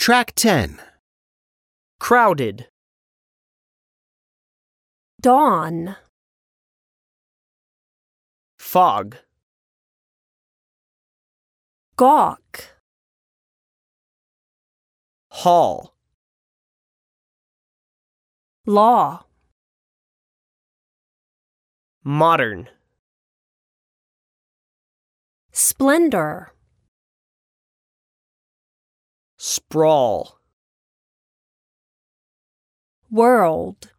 Track 10. Crowded. Dawn, Fog. gawk, Hall. law, Modern. splendor, Sprawl. world.